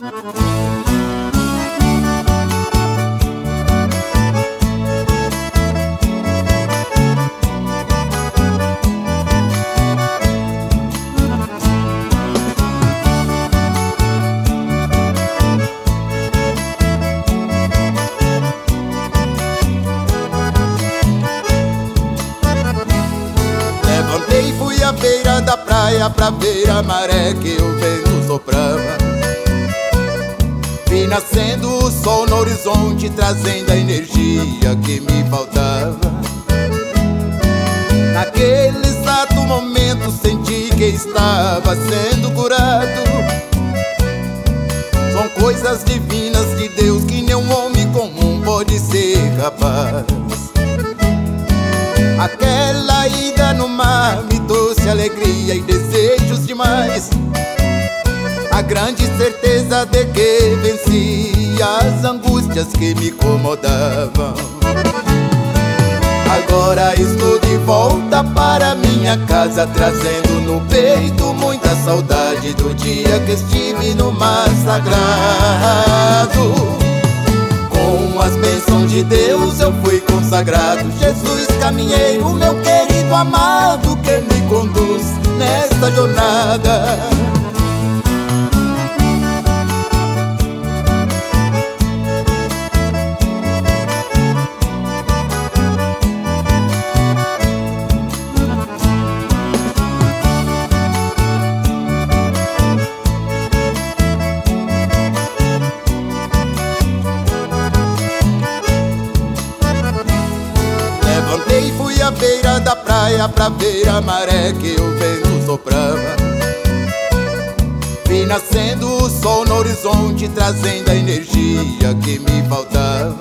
Levantei e fui à beira da praia pra ver a maré que o vento soprava. Vi nascendo o sol no horizonte, trazendo a energia que me faltava. Naquele exato momento senti que estava sendo curado. São coisas divinas de Deus que nenhum homem comum pode ser capaz. Aquela ida no mar me trouxe alegria e desejos demais. A grande certeza de que venci as angústias que me incomodavam. Agora estou de volta para minha casa, trazendo no peito muita saudade do dia que estive no mar sagrado. Com as bênçãos de Deus eu fui consagrado. Jesus caminheiro, meu querido amado, que me conduz nesta jornada. Levantei e fui à beira da praia pra ver a maré que o vento soprava. Vi nascendo o sol no horizonte, trazendo a energia que me faltava.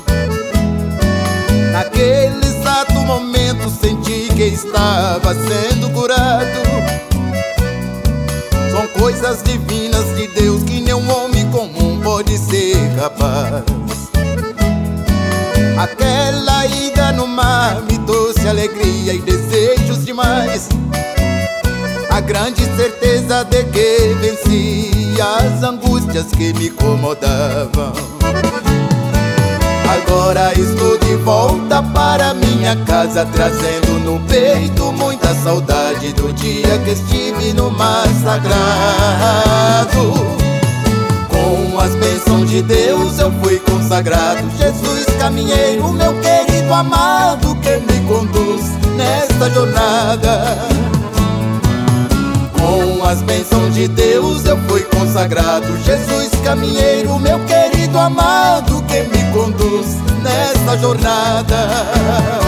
Naquele exato momento senti que estava sendo curado. São coisas divinas de Deus que nenhum homem comum pode ser capaz. Aquela ida no mar me trouxe alegria e desejos demais. A grande certeza de que venci as angústias que me incomodavam. Agora estou de volta para minha casa, trazendo no peito muita saudade do dia que estive no mar sagrado. Com as bênçãos de Deus eu fui consagrado. Jesus caminheiro, meu querido amado, que me conduz nesta jornada. Com as bênçãos de Deus eu fui consagrado. Jesus caminheiro, meu querido amado, que me conduz nesta jornada.